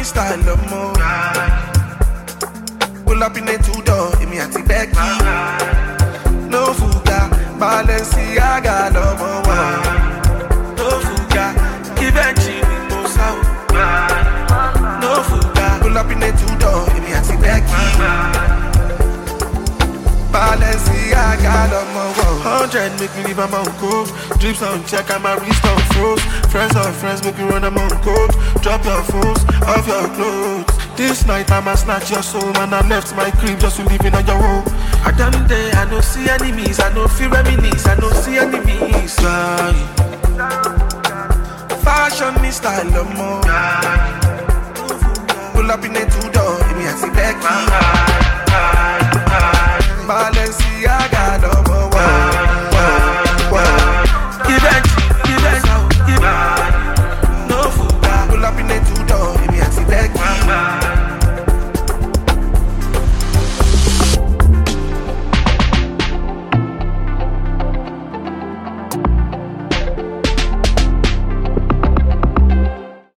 style no more. Pull up in a two-door, in me at the back. No fuga, Balenciaga no more. No fuga, give a chini no sound. No fuga, pull up in a two-door, in me at the back. Balenciaga no more. 100 make me leave a man cold. Drips on check and my wrist on froze. Friends on friends make me run a man cold. Drop your phones off your clothes. This night I'ma snatch your soul. Man, I left my crib just to live in on your home. I done there, I don't see enemies. I don't feel reminisce, I don't see enemies. Sorry. Fashion me style no more. Pull up in a two